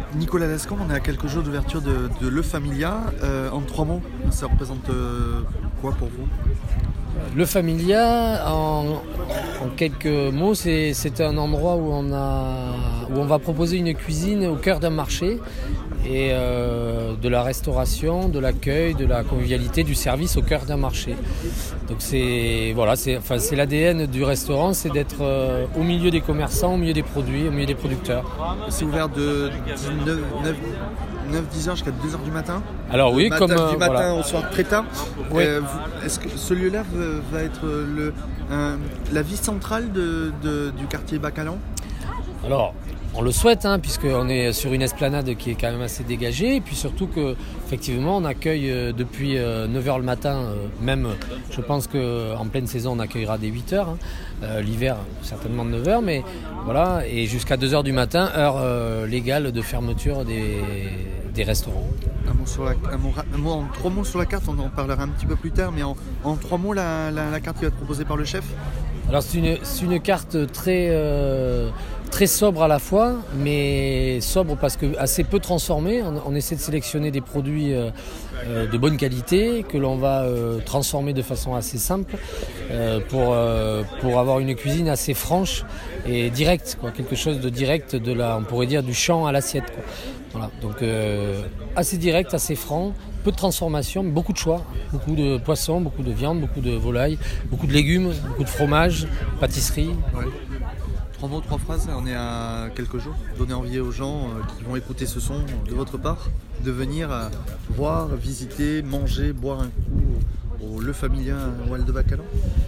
Nicolas Lescamp, on est à quelques jours d'ouverture de Le Familia. En 3 mots, ça représente quoi pour vous? Le Familia, en quelques mots, c'est un endroit où on va proposer une cuisine au cœur d'un marché et de la restauration, de l'accueil, de la convivialité, du service au cœur d'un marché. Donc c'est l'ADN du restaurant, c'est d'être au milieu des commerçants, au milieu des produits, au milieu des producteurs. C'est ouvert de 9-10 heures jusqu'à 2 heures du matin. Alors oui, du matin au soir très tard. Oui. Est-ce que ce lieu-là va être la vie centrale du quartier Bacalan? Alors, on le souhaite, puisqu'on est sur une esplanade qui est quand même assez dégagée, et puis surtout qu'effectivement on accueille depuis 9h le matin, même je pense qu'en pleine saison on accueillera dès 8h, l'hiver certainement de 9h, mais voilà, et jusqu'à 2h du matin, heure légale de fermeture des restaurants. En 3 mots sur la carte, on en parlera un petit peu plus tard, mais en 3 mots la carte qui va être proposée par le chef. Alors c'est une carte très sobre à la fois, mais sobre parce que assez peu transformée. On essaie de sélectionner des produits de bonne qualité que l'on va transformer de façon assez simple pour avoir une cuisine assez franche et directe, quoi. Quelque chose de direct, on pourrait dire du champ à l'assiette, quoi. Voilà, donc assez direct, assez franc, peu de transformation, mais beaucoup de choix, beaucoup de poissons, beaucoup de viande, beaucoup de volailles, beaucoup de légumes, beaucoup de fromage, pâtisserie. Ouais. 3 mots, 3 phrases, on est à quelques jours. Donner envie aux gens qui vont écouter ce son de votre part de venir voir, visiter, manger, boire un coup au Le Familia Wal de Bacalan.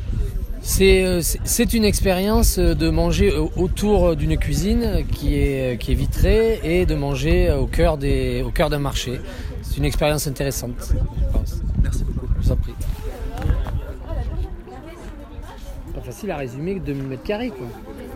C'est une expérience de manger autour d'une cuisine qui est vitrée et de manger au cœur d'un marché. C'est une expérience intéressante, je pense. Merci beaucoup. Je vous en prie. Pas facile à résumer que 2000 m², quoi.